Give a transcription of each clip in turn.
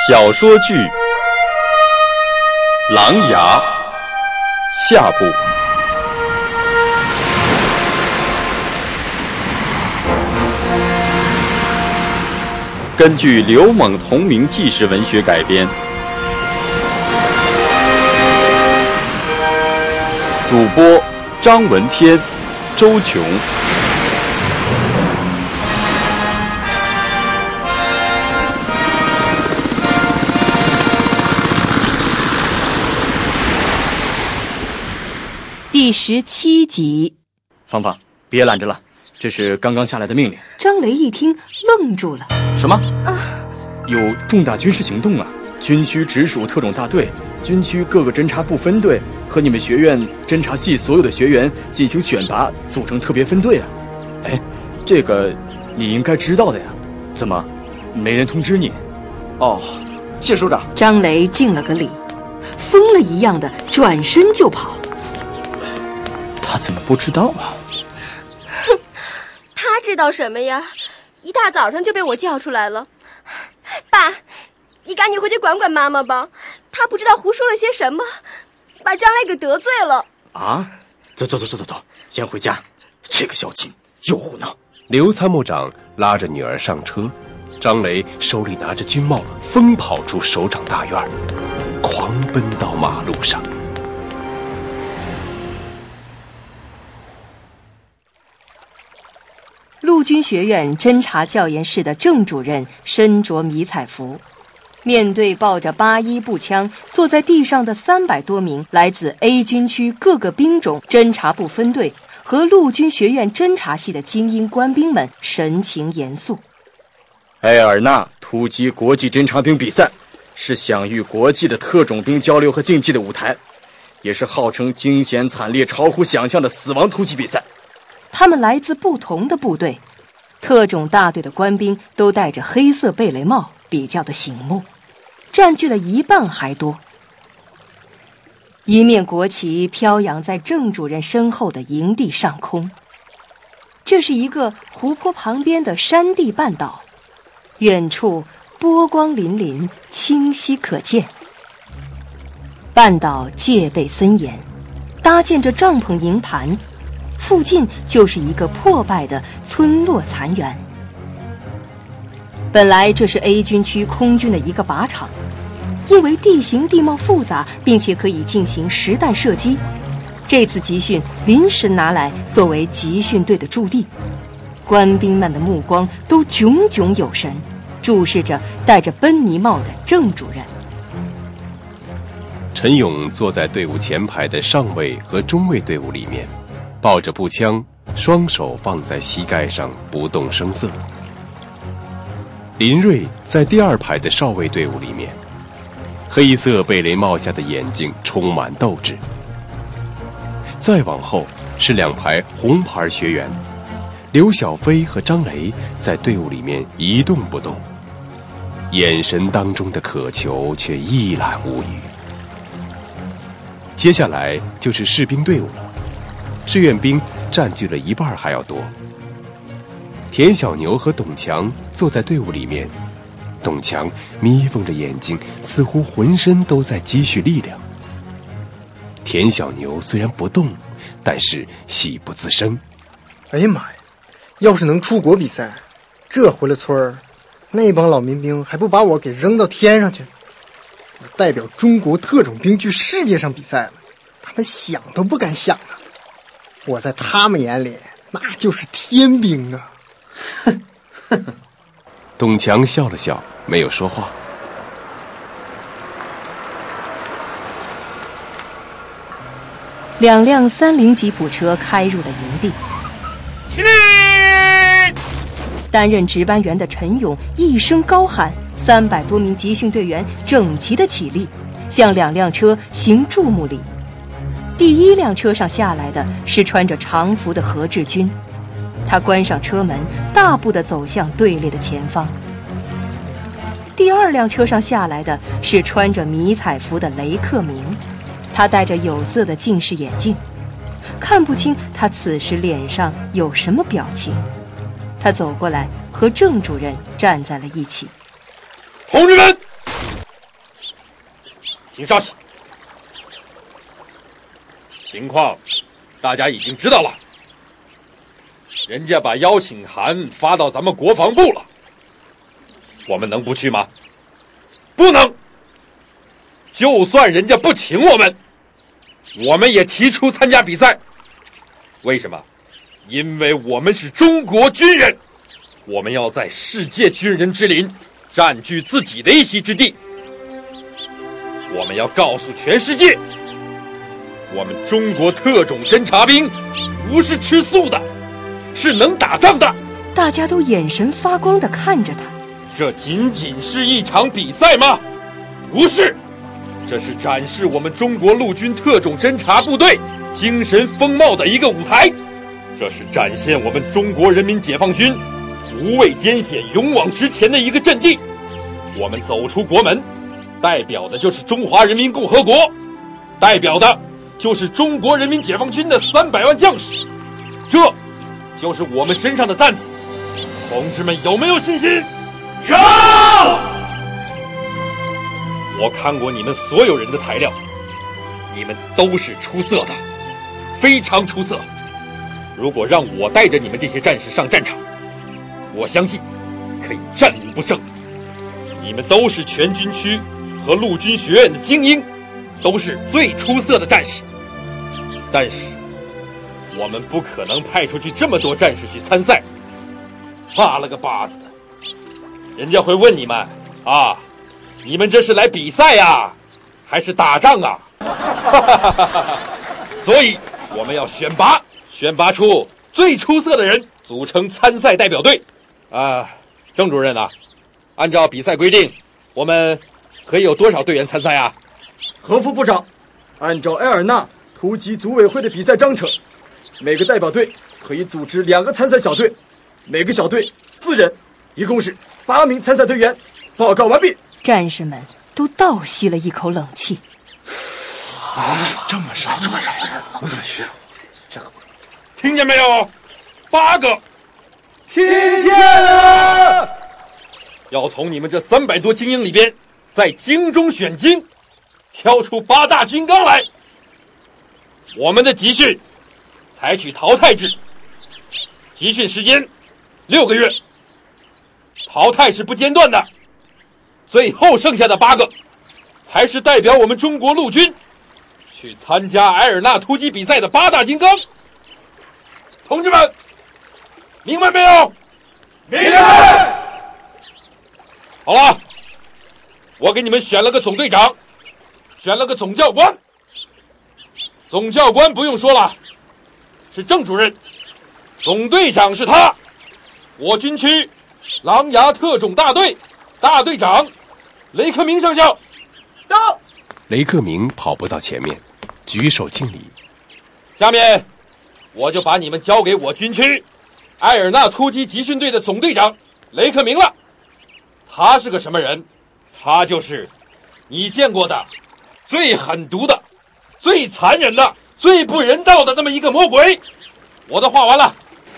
小说剧《狼牙》下部。根据刘猛同名纪实文学改编，主播张文天、周琼。 第17集。 芳芳，别拦着了，这是刚刚下来的命令。 张雷一听愣住了。 什么？有重大军事行动啊！军区直属特种大队、军区各个侦察部分队和你们学院侦察系所有的学员进行选拔，组成特别分队啊！哎，这个你应该知道的呀，怎么没人通知你？ 哦，谢首长。 张雷敬了个礼，疯了一样的转身就跑。 他怎么不知道啊？ 哼，他知道什么呀？一大早上就被我叫出来了。爸，你赶紧回去管管妈妈吧，她不知道胡说了些什么，把张雷给得罪了。 啊，走，先回家。这个小禽又胡闹。 刘参谋长拉着女儿上车，张雷手里拿着军帽，疯跑出首长大院，狂奔到马路上。 陆军学院侦察教研室的郑主任身着迷彩服，面对抱着81步枪坐在地上的300多名来自 A 军区各个兵种侦察部分队和陆军学院侦察系的精英官兵们，神情严肃。 埃尔纳突击国际侦察兵比赛是享誉国际的特种兵交流和竞技的舞台，也是号称惊险惨烈超乎想象的死亡突击比赛。 他们来自不同的部队，特种大队的官兵都戴着黑色贝雷帽，比较的醒目，占据了1半还多。一面国旗飘扬在郑主任身后的营地上空。这是一个湖泊旁边的山地半岛，远处波光粼粼，清晰可见。半岛戒备森严，搭建着帐篷营盘，附近就是一个破败的村落残垣。本来这是 A 军区空军的一个靶场，因为地形地貌复杂，并且可以进行实弹射击，这次集训临时拿来作为集训队的驻地。官兵们的目光都炯炯有神，注视着戴着奔尼帽的郑主任。 陈勇坐在队伍前排的上尉和中尉队伍里面，抱着步枪，双手放在膝盖上，不动声色。林瑞在第2排的少尉队伍里面，黑色贝雷帽下的眼睛充满斗志。再往后是2排红牌学员，刘小飞和张雷在队伍里面一动不动，眼神当中的渴求却一览无余。接下来就是士兵队伍了，志愿兵占据了1半还要多。田小牛和董强坐在队伍里面，董强眯缝着眼睛，似乎浑身都在积蓄力量。田小牛虽然不动，但是喜不自胜。 哎呀妈呀，要是能出国比赛，这回了村儿，那帮老民兵还不把我给扔到天上去？我代表中国特种兵去世界上比赛了，他们想都不敢想啊！我在他们眼里那就是天兵啊！ 董强笑了笑，没有说话。 2辆30吉普车开入了营地。 起立！ 担任值班员的陈勇一声高喊，300多名集训队员整齐地起立，向2辆车行注目礼。第1辆车上下来的是穿着长服的何志军，他关上车门，大步地走向队列的前方。第2辆车上下来的是穿着迷彩服的雷克明，他戴着有色的近视眼镜，看不清他此时脸上有什么表情。他走过来和郑主任站在了一起。 同志们， 请稍息。情况大家已经知道了，人家把邀请函发到咱们国防部了，我们能不去吗？不能。就算人家不请我们，我们也提出参加比赛。为什么？因为我们是中国军人，我们要在世界军人之林占据自己的一席之地。我们要告诉全世界，我们中国特种侦察兵不是吃素的，是能打仗的。 大家都眼神发光地看着他。 这仅仅是一场比赛吗？不是，这是展示我们中国陆军特种侦察部队精神风貌的一个舞台，这是展现我们中国人民解放军无畏艰险、勇往直前的一个阵地。我们走出国门，代表的就是中华人民共和国，代表的就是中国人民解放军的300万将士，这就是我们身上的担子。同志们有没有信心？有！我看过你们所有人的材料，你们都是出色的，非常出色。如果让我带着你们这些战士上战场，我相信可以战无不胜。你们都是全军区和陆军学院的精英，都是最出色的战士。但是我们不可能派出去这么多战士去参赛，巴了个巴子的，人家会问你们啊，你们这是来比赛呀，还是打仗啊？所以我们要选拔出最出色的人，组成参赛代表队。郑主任啊，按照比赛规定，我们可以有多少队员参赛啊？ 何副部长，按照埃尔纳突击组委会的比赛章程，每个代表队可以组织2个参赛小队，每个小队4人，一共是8名参赛队员。报告完毕。 战士们都倒吸了一口冷气。 这么少，我怎么去？ 听见没有？8个。 听见了。 要从你们这300多精英里边，在精中选精，挑出8大金刚来。我们的集训采取淘汰制，集训时间6个月，淘汰是不间断的。最后剩下的8个，才是代表我们中国陆军去参加埃尔纳突击比赛的8大金刚。同志们，明白没有？ 明白。 好了，我给你们选了个总队长，选了个总教官。总教官不用说了，是郑主任。总队长是他，我军区狼牙特种大队大队长雷克明上校。 到。 雷克明跑不到前面，举手敬礼。 下面我就把你们交给我军区埃尔纳突击集训队的总队长雷克明了。他是个什么人？他就是你见过的最狠毒的、最残忍的、最不人道的那么一个魔鬼。我的话完了。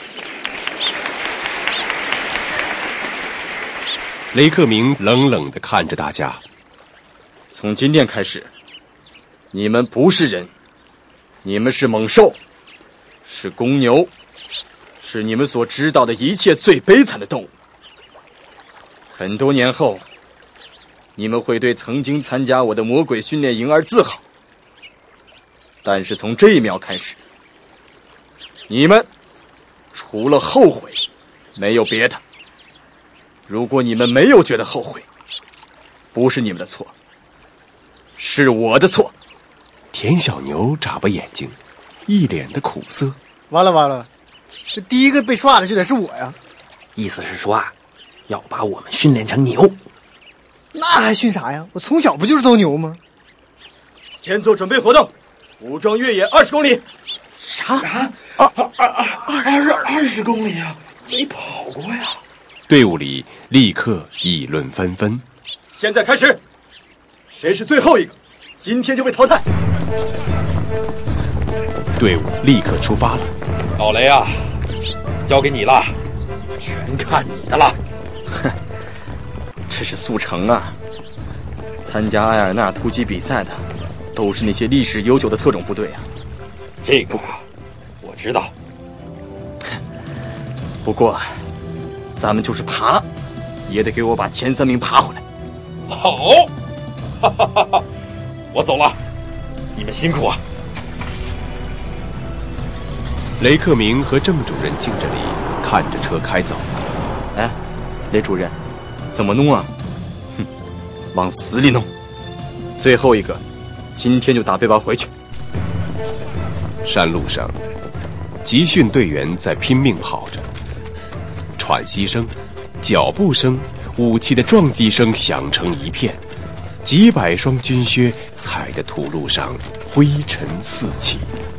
雷克明冷冷地看着大家。 从今天开始，你们不是人，你们是猛兽，是公牛，是你们所知道的一切最悲惨的动物。很多年后，你们会对曾经参加我的魔鬼训练营而自豪。但是从这一秒开始，你们除了后悔，没有别的。如果你们没有觉得后悔，不是你们的错，是我的错。 田小牛眨巴眼睛，一脸的苦涩。 完了，这第一个被刷的就得是我呀！ 意思是说啊，要把我们训练成牛。 那还训啥呀？我从小不就是头牛吗？ 先做准备活动，武装越野20公里。 啥？20公里啊？没跑过呀！ 队伍里立刻议论纷纷。 现在开始，谁是最后一个，今天就被淘汰。 队伍立刻出发了。 老雷啊，交给你了，全看你的了。 这是速成啊！ 参加埃尔纳突击比赛的都是那些历史悠久的特种部队啊。 这个我知道。 不过咱们就是爬也得给我把前3名爬回来。 好，哈哈哈哈，我走了，你们辛苦啊。 雷克明和郑主任敬着礼，看着车开走。 哎，雷主任，怎么弄啊？哼，往死里弄。最后一个，今天就打背包回去。 山路上，集训队员在拼命跑着，喘息声、脚步声、武器的撞击声响成一片，几百双军靴踩的土路上灰尘四起。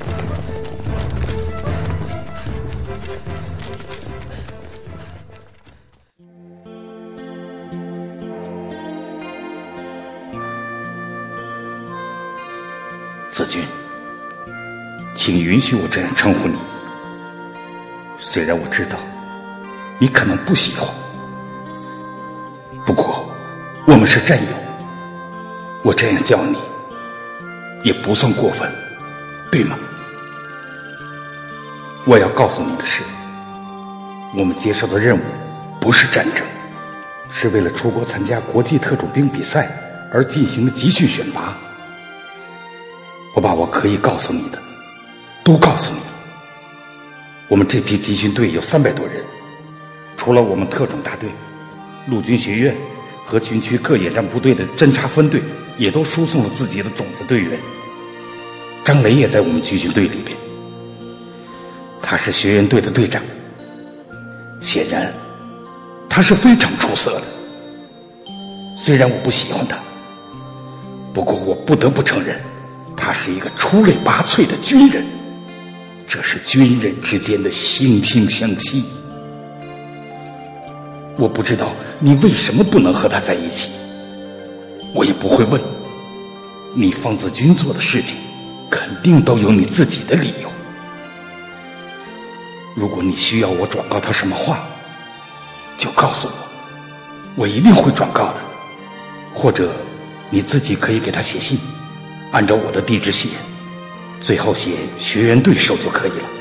子君，请允许我这样称呼你。虽然我知道你可能不喜欢，不过我们是战友，我这样叫你也不算过分，对吗？我要告诉你的是，我们接受的任务不是战争，是为了出国参加国际特种兵比赛而进行的集训选拔。我把我可以告诉你的都告诉你了。我们这批集训队有300多人，除了我们特种大队、陆军学院和军区各野战部队的侦察分队也都输送了自己的种子队员。张雷也在我们集训队里边，他是学员队的队长，显然他是非常出色的。虽然我不喜欢他，不过我不得不承认他是一个出类拔萃的军人，这是军人之间的惺惺相惜。我不知道你为什么不能和他在一起，我也不会问。你方子军做的事情肯定都有你自己的理由。如果你需要我转告他什么话，就告诉我，我一定会转告的。或者你自己可以给他写信，按照我的地址写，最后写学员队收就可以了。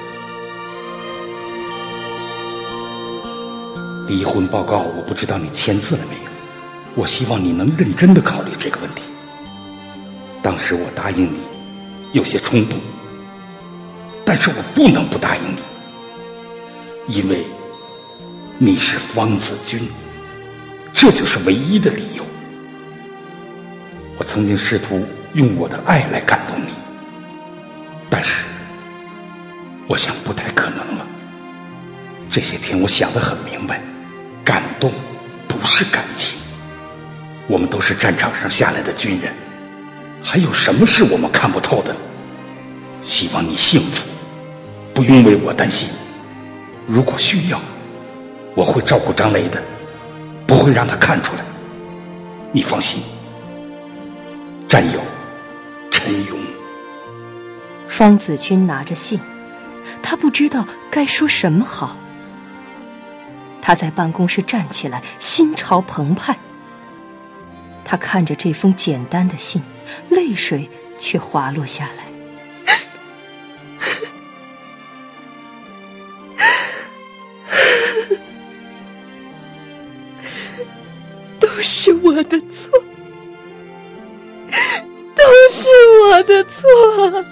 离婚报告我不知道你签字了没有，我希望你能认真地考虑这个问题。当时我答应你有些冲动，但是我不能不答应你，因为你是方子君，这就是唯一的理由。我曾经试图用我的爱来感动你，但是我想不太可能了。这些天我想得很明白，感动不是感情，我们都是战场上下来的军人，还有什么是我们看不透的呢？希望你幸福，不用为我担心。如果需要，我会照顾张雷的，不会让他看出来，你放心。战友陈勇。 方子君拿着信，他不知道该说什么好。他在办公室站起来，心潮澎湃。他看着这封简单的信，泪水却滑落下来。 都是我的错，都是我的错。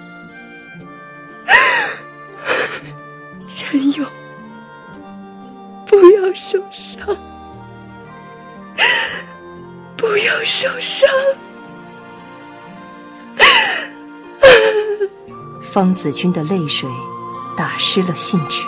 陈勇，不要受伤，不要受伤。 方子君的泪水打湿了信纸。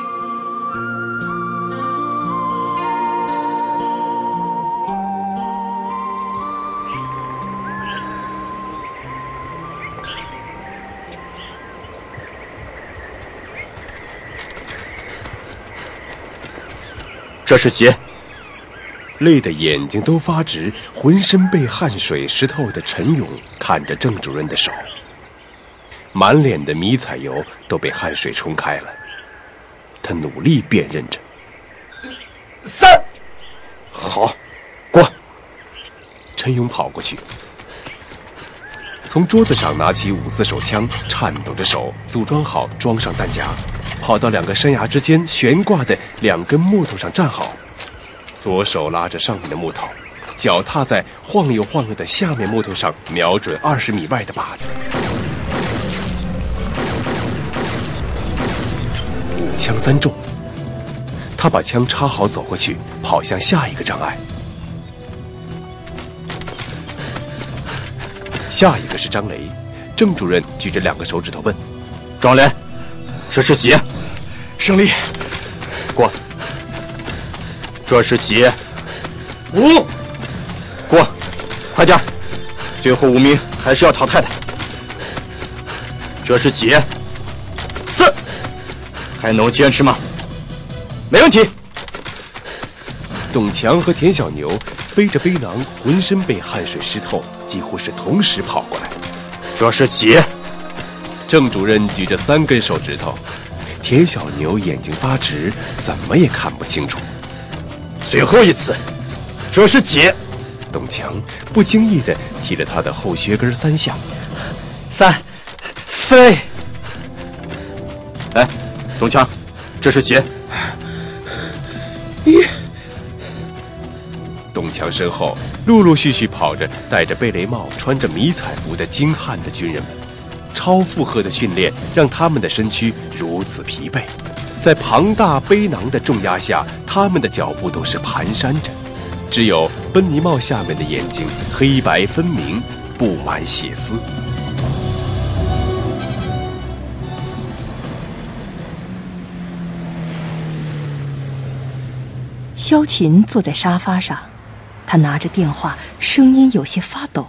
这是血。 累得眼睛都发直，浑身被汗水湿透的陈勇看着郑主任的手，满脸的迷彩油都被汗水冲开了。他努力辨认着。 3，好，过。 陈勇跑过去， 从桌子上拿起5-4手枪，颤抖着手组装好，装上弹夹，跑到2个山崖之间悬挂的2根木头上站好，左手拉着上面的木头，脚踏在晃悠晃悠的下面木头上，瞄准20米外的靶子。5枪3中。他把枪插好，走过去，跑向下一个障碍。下一个是张雷，郑主任举着2个手指头问：“ 张雷，这是几？胜利，过。这是几？5，过，快点，最后5名还是要淘汰的。这是几？4，还能坚持吗？没问题。” 董强和田小牛背着背囊，浑身被汗水湿透，几乎是同时跑过来。 这是几？ 郑主任举着3根手指头，田小牛眼睛发直，怎么也看不清楚。 最后一次，这是几？ 董强不经意地踢了他的后靴跟3下。 3、4A。 哎，董强，这是几 ？1。董强身后陆陆续续跑着戴着贝雷帽、穿着迷彩服的精悍的军人们，超负荷的训练让他们的身躯如此疲惫，在庞大背囊的重压下，他们的脚步都是蹒跚着，只有奔尼帽下面的眼睛黑白分明，布满血丝。 萧琴坐在沙发上，他拿着电话，声音有些发抖。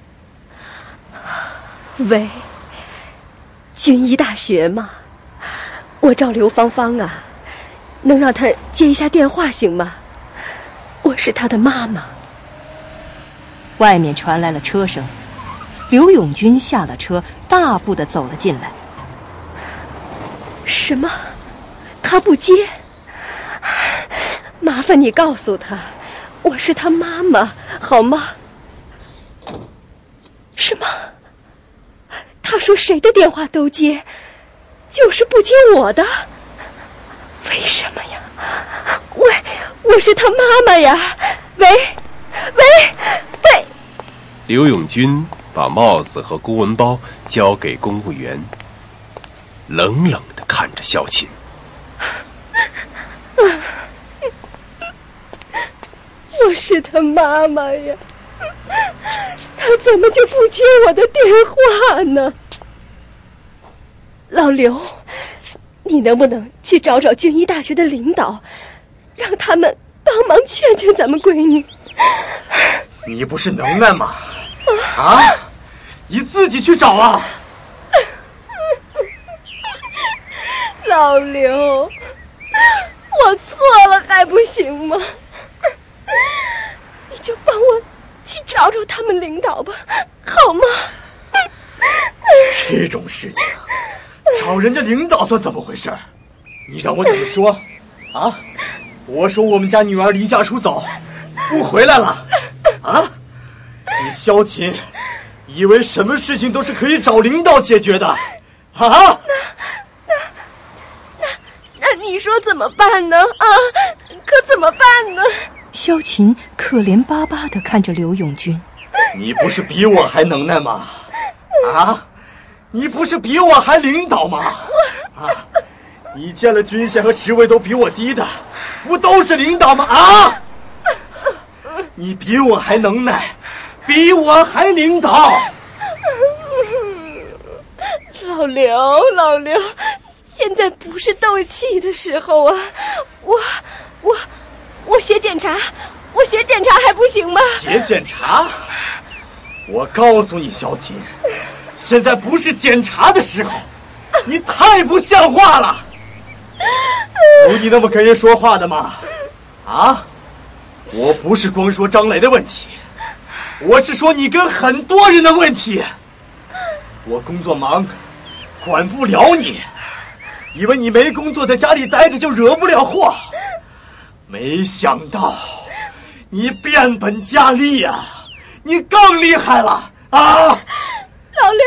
喂，军医大学吗？我找刘芳芳啊，能让她接一下电话行吗？我是她的妈妈。 外面传来了车声，刘永军下了车，大步地走了进来。 什么？他不接？麻烦你告诉他，我是他妈妈，好吗？什么？他说谁的电话都接，就是不接我的？为什么呀？我是他妈妈呀！喂！ 刘永军把帽子和公文包交给公务员，冷冷地看着萧琴。 我是他妈妈呀，他怎么就不接我的电话呢？老刘，你能不能去找找军医大学的领导，让他们帮忙劝劝咱们闺女？ 你不是能耐吗？啊，你自己去找啊！ 老刘，我错了还不行吗？你就帮我去找找他们领导吧，好吗？ 这种事情找人家领导算怎么回事？你让我怎么说啊？我说我们家女儿离家出走不回来了啊？你萧琴以为什么事情都是可以找领导解决的啊？ 那你说怎么办呢？啊，可怎么办呢？ 萧琴可怜巴巴地看着刘永军。 你不是比我还能耐吗？啊，你不是比我还领导吗？啊，你见了军衔和职位都比我低的，不都是领导吗？啊，你比我还能耐，比我还领导。 老刘，现在不是斗气的时候啊！我写检查，还不行吗？ 写检查？我告诉你，萧琴，现在不是检查的时候，你太不像话了。有你那么跟人说话的吗？啊，我不是光说张磊的问题，我是说你跟很多人的问题。我工作忙，管不了你，以为你没工作在家里待着就惹不了祸，没想到你变本加厉呀，你更厉害了啊！ 刘，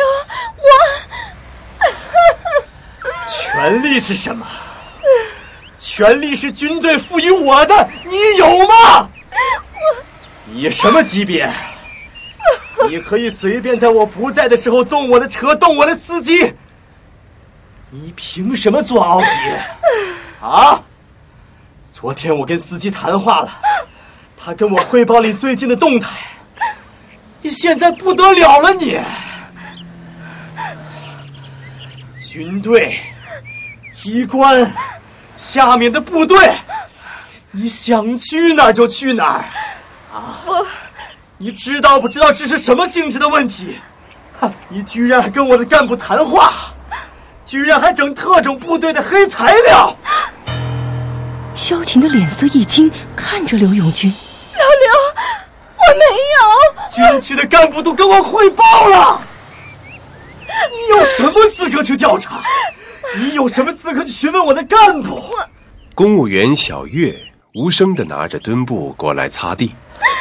权力是什么？权力是军队赋予我的，你有吗？你什么级别？你可以随便在我不在的时候动我的车，动我的司机。你凭什么做奥迪？啊？昨天我跟司机谈话了，他跟我汇报你最近的动态。你现在不得了了你！军队、机关、下面的部队，你想去哪儿就去哪儿。啊！你知道不知道这是什么性质的问题？你居然还跟我的干部谈话，居然还整特种部队的黑材料！ 萧琴的脸色一惊，看着刘永军。 老刘，我没有。 军区的干部都跟我汇报了。你有什么资格去调查？你有什么资格去询问我的干部？ 公务员小月无声地拿着墩布过来擦地。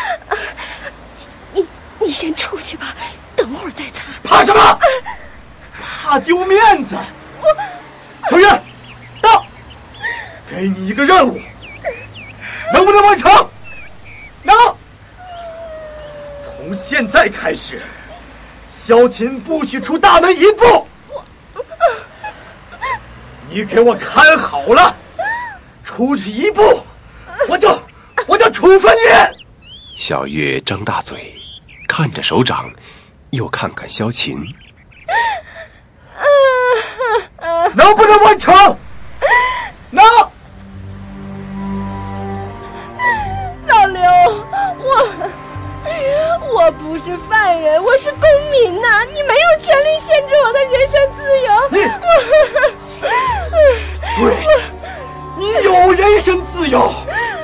你先出去吧，等会儿再擦。 怕什么？怕丢面子？小月，到，给你一个任务，能不能完成？能。从现在开始，萧琴不许出大门一步。你给我看好了，出去一步，我就处分你。 小月张大嘴，看着首长，又看看萧琴。 能不能完成？能。 老刘，我不是犯人，我是公民呐，你没有权利限制我的人身自由。 对，你有人身自由。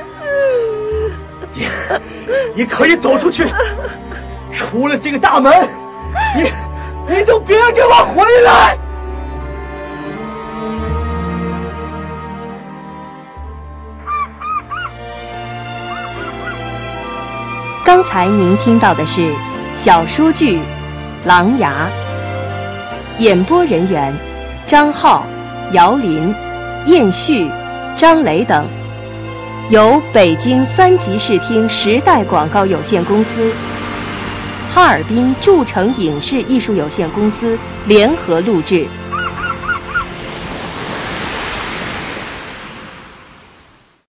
你可以走出去，出了这个大门，你就别给我回来。 刚才您听到的是小说剧《狼牙》，演播人员张浩、姚林、燕旭、张磊等，由北京3级视听时代广告有限公司、哈尔滨筑成影视艺术有限公司联合录制。